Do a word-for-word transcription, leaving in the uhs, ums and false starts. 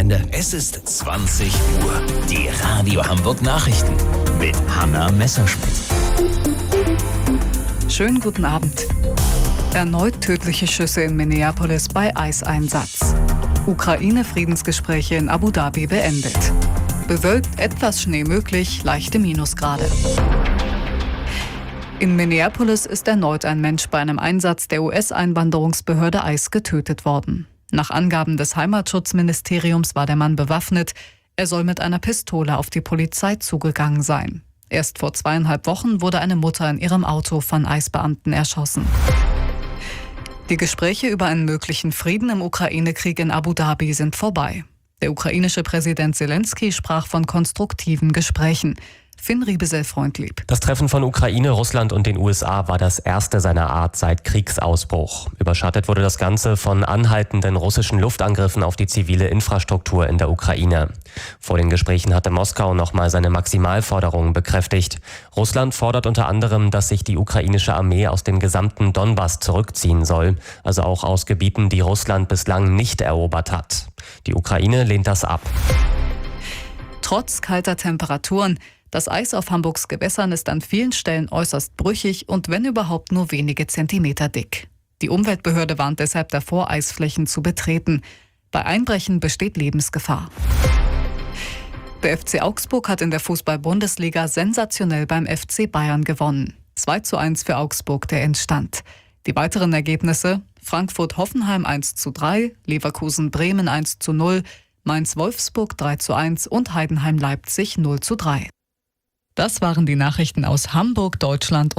Wochenende. Es ist zwanzig Uhr. Die Radio Hamburg Nachrichten mit Hanna Messerschmidt. Schönen guten Abend. Erneut tödliche Schüsse in Minneapolis bei Eiseinsatz. Ukraine-Friedensgespräche in Abu Dhabi beendet. Bewölkt, etwas Schnee möglich, leichte Minusgrade. In Minneapolis ist erneut ein Mensch bei einem Einsatz der U S-Einwanderungsbehörde I C E getötet worden. Nach Angaben des Heimatschutzministeriums war der Mann bewaffnet. Er soll mit einer Pistole auf die Polizei zugegangen sein. Erst vor zweieinhalb Wochen wurde eine Mutter in ihrem Auto von I C E-Beamten erschossen. Die Gespräche über einen möglichen Frieden im Ukraine-Krieg in Abu Dhabi sind vorbei. Der ukrainische Präsident Zelensky sprach von konstruktiven Gesprächen. Finn Riebesell-Freundlieb. Das Treffen von Ukraine, Russland und den U S A war das erste seiner Art seit Kriegsausbruch. Überschattet wurde das Ganze von anhaltenden russischen Luftangriffen auf die zivile Infrastruktur in der Ukraine. Vor den Gesprächen hatte Moskau nochmal seine Maximalforderungen bekräftigt. Russland fordert unter anderem, dass sich die ukrainische Armee aus dem gesamten Donbass zurückziehen soll, also auch aus Gebieten, die Russland bislang nicht erobert hat. Die Ukraine lehnt das ab. Trotz kalter Temperaturen. Das Eis auf Hamburgs Gewässern ist an vielen Stellen äußerst brüchig und wenn überhaupt nur wenige Zentimeter dick. Die Umweltbehörde warnt deshalb davor, Eisflächen zu betreten. Bei Einbrechen besteht Lebensgefahr. Der F C Augsburg hat in der Fußball-Bundesliga sensationell beim F C Bayern gewonnen. zwei zu eins für Augsburg der Endstand. Die weiteren Ergebnisse: Frankfurt-Hoffenheim eins zu drei, Leverkusen-Bremen eins zu null, Mainz-Wolfsburg drei zu eins und Heidenheim-Leipzig null zu drei. Das waren die Nachrichten aus Hamburg, Deutschland und